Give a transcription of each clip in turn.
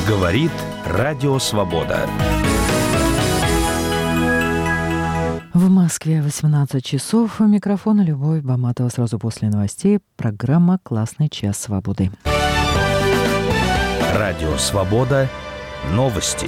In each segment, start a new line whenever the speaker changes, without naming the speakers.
Говорит Радио Свобода.
В Москве 18 часов. У микрофона Любовь Баматова. Сразу после новостей программа «Классный час свободы».
Радио Свобода. Новости.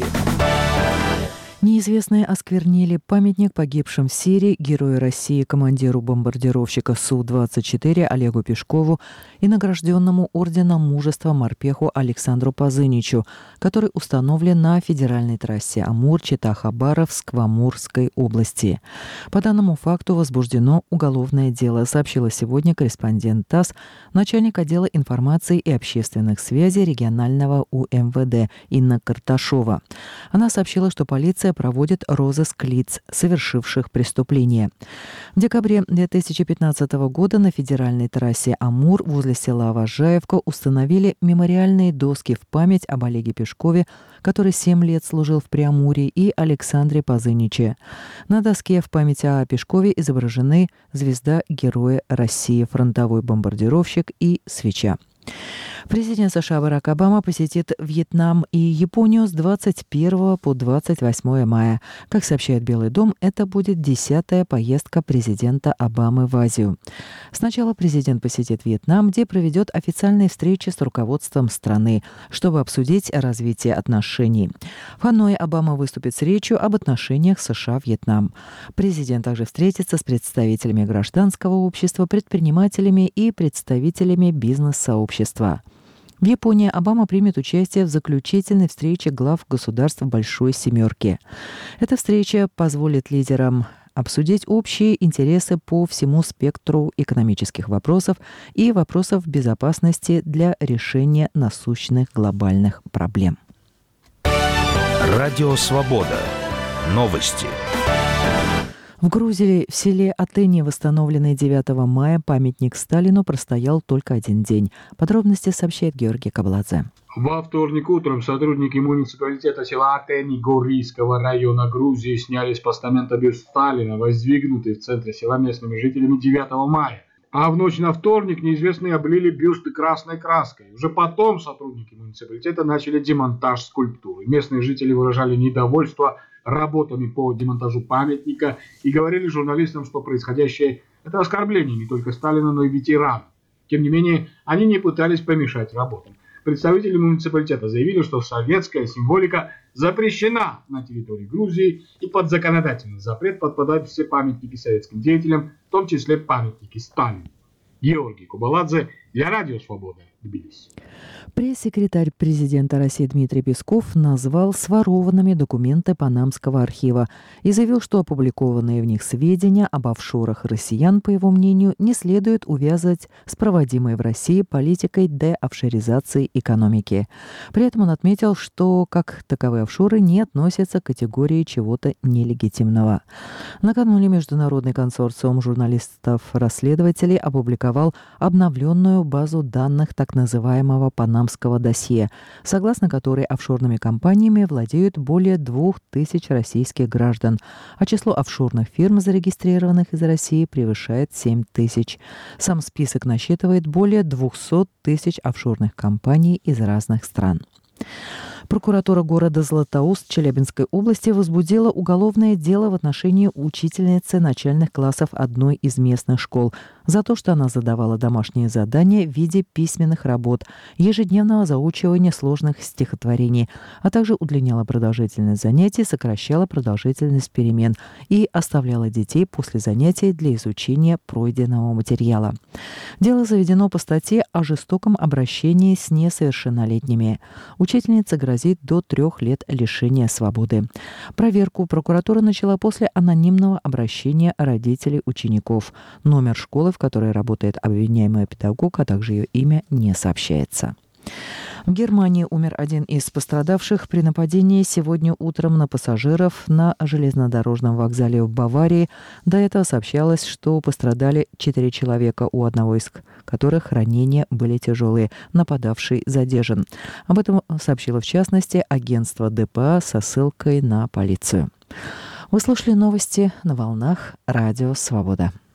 Неизвестные осквернили памятник погибшим в Сирии герою России, командиру бомбардировщика Су-24 Олегу Пешкову и награжденному орденом Мужества морпеху Александру Пазыничу, который установлен на федеральной трассе Амур-Чита-Хабаровск в Амурской области. По данному факту возбуждено уголовное дело, сообщила сегодня корреспондент ТАСС, начальник отдела информации и общественных связей регионального УМВД Инна Карташова. Она сообщила, что полиция проводит розыск лиц, совершивших преступление. В декабре 2015 года на федеральной трассе Амур возле села Важаевка установили мемориальные доски в память об Олеге Пешкове, который 7 лет служил в Преамурье, и Александре Пазыниче. На доске в память о Пешкове изображены звезда Героя России, фронтовой бомбардировщик и свеча. Президент США Барак Обама посетит Вьетнам и Японию с 21 по 28 мая. Как сообщает Белый дом, это будет 10-я поездка президента Обамы в Азию. Сначала президент посетит Вьетнам, где проведет официальные встречи с руководством страны, чтобы обсудить развитие отношений. В Ханое Обама выступит с речью об отношениях США-Вьетнам. Президент также встретится с представителями гражданского общества, предпринимателями и представителями бизнес-сообщества. В Японии Обама примет участие в заключительной встрече глав государств Большой Семерки. Эта встреча позволит лидерам обсудить общие интересы по всему спектру экономических вопросов и вопросов безопасности для решения насущных глобальных проблем.
Радио Свобода. Новости.
В Грузии, в селе Атыни, восстановленный 9 мая, памятник Сталину простоял только один день. Подробности сообщает Георгий Кабаладзе.
Во вторник утром сотрудники муниципалитета села Атыни Горийского района Грузии сняли с постамента бюст Сталина, воздвигнутый в центре села местными жителями 9 мая. А в ночь на вторник неизвестные облили бюсты красной краской. Уже потом сотрудники муниципалитета начали демонтаж скульптуры. Местные жители выражали недовольство работами по демонтажу памятника и говорили журналистам, что происходящее – это оскорбление не только Сталина, но и ветеранов. Тем не менее, они не пытались помешать работам. Представители муниципалитета заявили, что советская символика запрещена на территории Грузии, и под законодательный запрет подпадают все памятники советским деятелям, в том числе памятники Сталину. Георгий Кабаладзе для Радио Свобода, Тбилиси.
Пресс-секретарь президента России Дмитрий Песков назвал сворованными документы Панамского архива и заявил, что опубликованные в них сведения об офшорах россиян, по его мнению, не следует увязывать с проводимой в России политикой деофшоризации экономики. При этом он отметил, что как таковые офшоры не относятся к категории чего-то нелегитимного. Накануне Международный консорциум журналистов-расследователей опубликовал обновленную базу данных так называемого Панамского досье, согласно которой офшорными компаниями владеют более 2000 российских граждан, а число офшорных фирм, зарегистрированных из России, превышает 7000. Сам список насчитывает более 200 тысяч офшорных компаний из разных стран. Прокуратура города Златоуст Челябинской области возбудила уголовное дело в отношении учительницы начальных классов одной из местных школ за то, что она задавала домашние задания в виде письменных работ, ежедневного заучивания сложных стихотворений, а также удлиняла продолжительность занятий, сокращала продолжительность перемен и оставляла детей после занятий для изучения пройденного материала. Дело заведено по статье о жестоком обращении с несовершеннолетними. Учительница грозит до 3 лет лишения свободы. Проверку прокуратура начала после анонимного обращения родителей учеников. Номер школы, в которой работает обвиняемый педагог, а также ее имя, не сообщается. В Германии умер один из пострадавших при нападении сегодня утром на пассажиров на железнодорожном вокзале в Баварии. До этого сообщалось, что пострадали 4 человека, у одного из которых ранения были тяжелые. Нападавший задержан. Об этом сообщило в частности агентство ДПА со ссылкой на полицию. Вы слушали новости на волнах Радио Свобода.